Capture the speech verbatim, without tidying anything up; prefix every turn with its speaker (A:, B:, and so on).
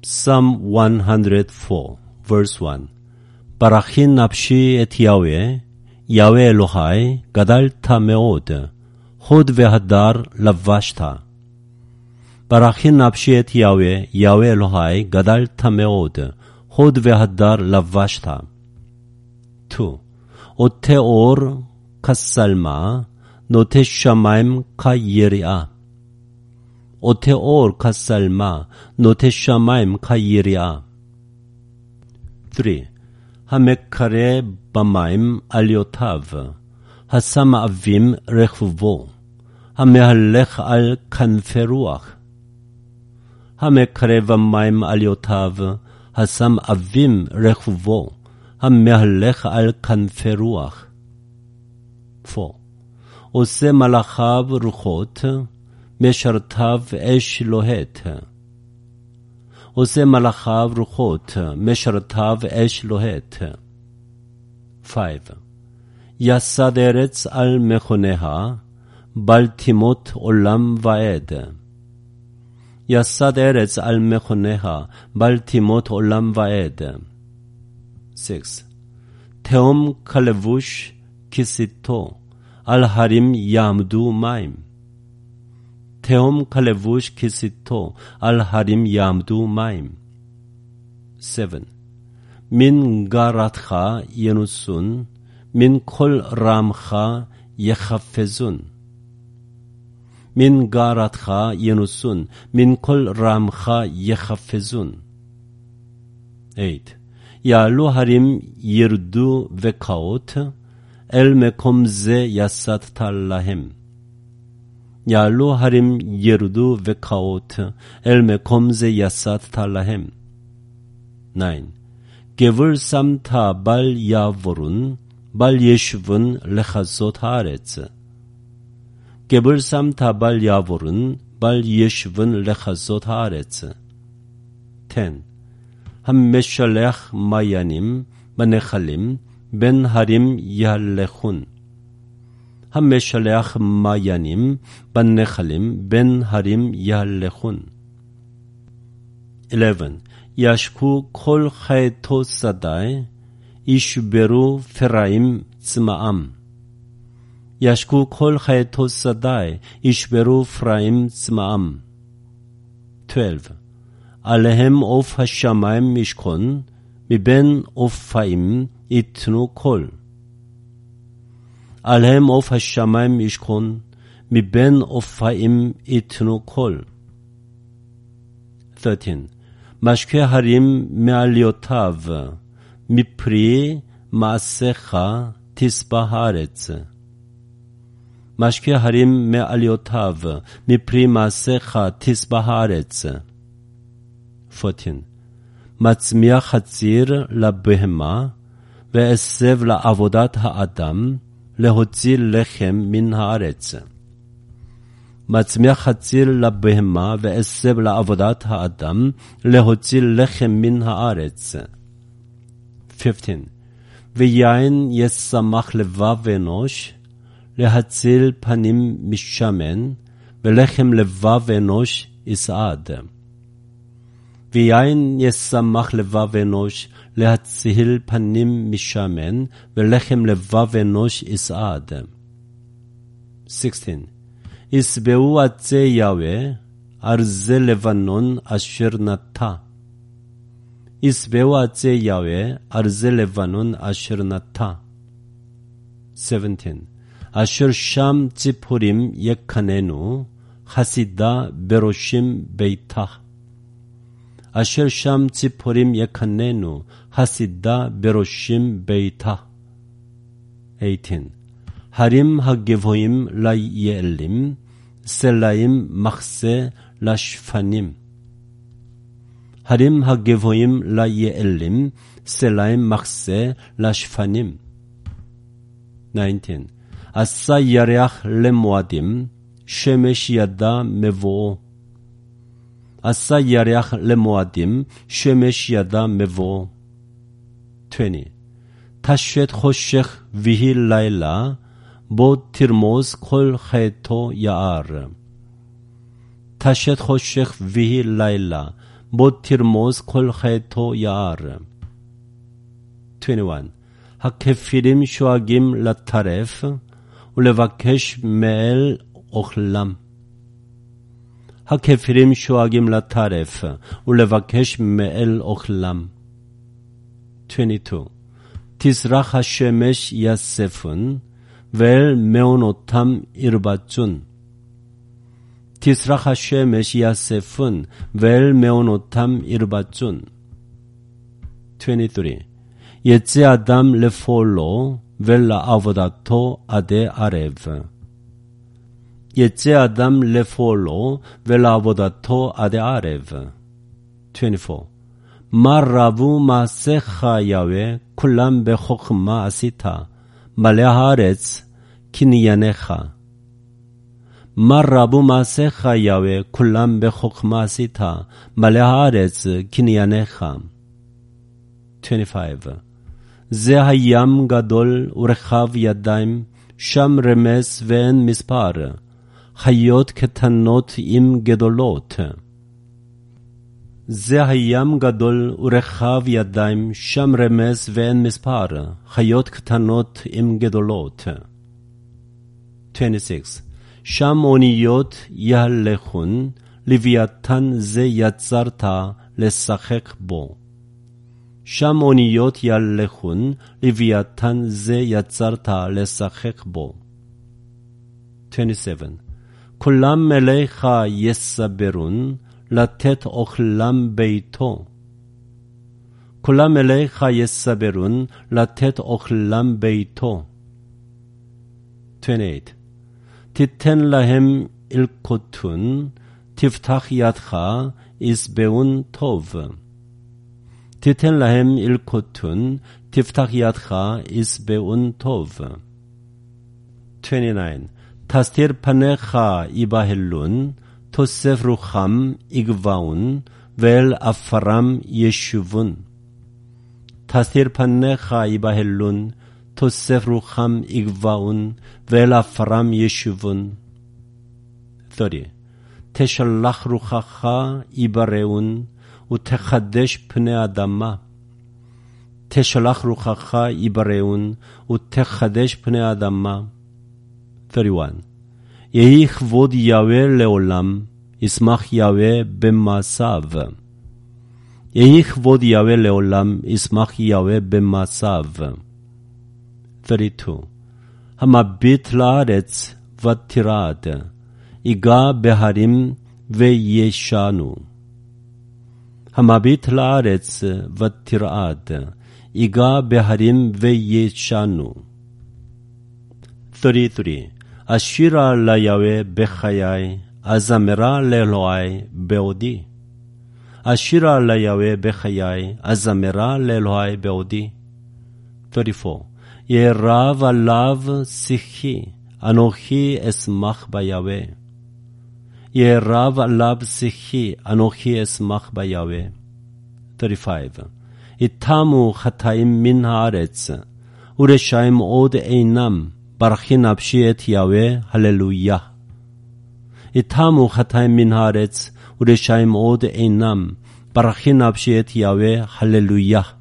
A: Psalm one hundred four, verse one. ברכי נפשי את יהוה, יהוה אלוהי, גדלת מאוד, הוד והדר לבשת. ברכי נפשי את יהוה, יהוה אלוהי, גדלת מאוד, הוד והדר לבשת. two. עוטה אור כסלמה, נוטה שמים כיריעה. עוטה אור כסלמה, נוטה שמים כיריעה. three. המקרא במים עליותיו, השם אבים רכבו, המהלך על כנפי רוח. המקרא במים עליותיו, השם אבים רכבו, המהלך על כנפי רוח. four. עושה מלאכיו רוחות, משרתיו אש לוהט. עושה מלאכיו רוחות, משרתיו אש לוהט. five. יסד ארץ על מכוניה, בל תימות עולם ועד. יסד ארץ על מכוניה, בל תימות עולם ועד. six. תהום כלבוש כסיתו, על הרים יעמדו מים. תהום כלבוש כסיתו, על הרים יעמדו מים. seven. מן גרתך ינוסון, מן כל רעמך יחפזון. מן גרתך ינוסון, מן כל רעמך יחפזון. eight. יעלו הרים ירדו וקעות, אל מקום זה יסדת להם. יעלו הרים ירדו וקעות, אל מקום זה יסדת להם. nine. גבול שמת בל יעבורון, בל ישבון לחזות הארץ. גבול שמת בל יעבורון, בל ישבון לחזות הארץ. ten. המשלח מעיינים בנחלים, בין הרים יהלכון. המשלח מעיינים בנחלים, בין הרים יהלכון. eleven. ישקו כל חייתו שדי, ישברו פרעים צמאם. ישקו כל חייתו שדי, ישברו פרעים צמאם. twelve. עליהם עוף השמיים משכון, מבין עופיים יתנו קול. עליהם עוף השמיים ישכון, מבין עופיים יתנו קול. thirteen. משקה הרים מעליותיו, מפרי מעשיך תשבע הארץ. משקה הרים מעליותיו, מפרי מעשיך תשבע הארץ. fourteen. מצמיח חציר לבהמה, ועשב לעבודת האדם, להוציא לחם מן הארץ. מצמיח חציר לבהמה, ועשב לעבודת האדם, להוציא לחם מן הארץ. fifteen. ויין ישמח לבב אנוש, להציל פנים משמן, ולחם לבב אנוש יסעד. ויין ישמח לבב אנוש, להציל פנים משמן, ולחם לבב אנוש יסעד. sixteen. ישבעו עצי יהוה, ארזי לבנון אשר נטע. ישבעו עצי יהוה, ארזי לבנון אשר נטע. seventeen. אשר שם ציפורים יקננו, חסידה בראשים ביתה. אשר שם ציפורים יקננו, חסידה בראשים ביתה. eighteen. הרים הגבוהים ליעלים, סלעים מחסה לשפנים. הרים הגבוהים ליעלים, סלעים מחסה לשפנים. nineteen. עשה ירח למועדים, שמש ידע מבואו. עשה ירח למועדים, שמש ידע מבואו. twenty. תשת חושך ויהי לילה, בו תרמוז כל חייתו יער. תשת חושך ויהי לילה, 못 תרמוס כל חטאו יער. עשרים ואחת. הכפירים שואגים לטרף ולבקש מאל אוכלם. הכפירים שואגים לטרף ולבקש מאל אוכלם. עשרים ושתיים. תזרח השמש יספון ואל מעונותם ירבצון. תזרח השמש יספון ואל מעונותם ירבצון. עשרים ושלוש. יצא אדם לפועלו ולעבודתו עדי ערב. יצא אדם לפועלו ולעבודתו עדי ערב. עשרים וארבע. מה רבו מעשיך יהוה כולם בחוכמה עשית מלא הארץ קנייניך. מה רבו מעשיך יהוה כולם בחוכמה עשית מלא הארץ קנייניך. עשרים וחמש. זה הים גדול ורחב ידיים, שם רמס ואין מספר, חיות קטנות עם גדולות. זה הים גדול ורחב ידיים, שם רמס ואין מספר, חיות קטנות עם גדולות. עשרים ושש. שם אוניות יהלכון, לוויתן זה יצרת לשחק בו. שם אוניות יהלכון, לוויתן זה יצרת לשחק בו. עשרים ושבע. כולם אליך יסברון, לתת אוכלם ביתו. כולם אליך יסברון, לתת אוכלם ביתו. עשרים ושמונה. תיתן להם אלקוטון, תפתח ידך, יסבעון טוב. תיתן להם אלקוטון, תפתח ידך, יסבעון טוב. עשרים ותשע. תסתיר פניך יבהלון, תוסף רוחם יגבעון, ואל עפרם ישובון. תסתיר פניך יבהלון, תוסף רוחם יגבעון, ואל עפרם ישובון. שלושים. תשלח רוחך יבראון, ותחדש פני אדמה. תשלח רוחך יבראון, ותחדש פני אדמה. שלושים ואחת. יהי כבוד יהוה לעולם, ישמח יהוה במעשיו. יהי כבוד יהוה לעולם, ישמח יהוה במעשיו. שלושים ושתיים. המביט לארץ ותרעד, יגע בהרים וישנו. המביט לארץ ותרעד, יגע בהרים וישנו. שלושים ושלוש. אשירה ליהוה בחיי, אזמרה לאלוהי בעודי. אשירה ליהוה בחיי, אזמרה לאלוהי בעודי. שלושים וארבע. יהיה רב עליו שיחי, אנוכי אשמח ביהוה. יהיה רב עליו שיחי, אנוכי אשמח ביהוה. שלושים וחמש. יתמו חטאים מן הארץ, ורשעים עוד אינם, ברכי נפשי את יהוה, הללויה. יתמו חטאים מן הארץ, ורשעים עוד אינם, ברכי נפשי את יהוה, הללויה.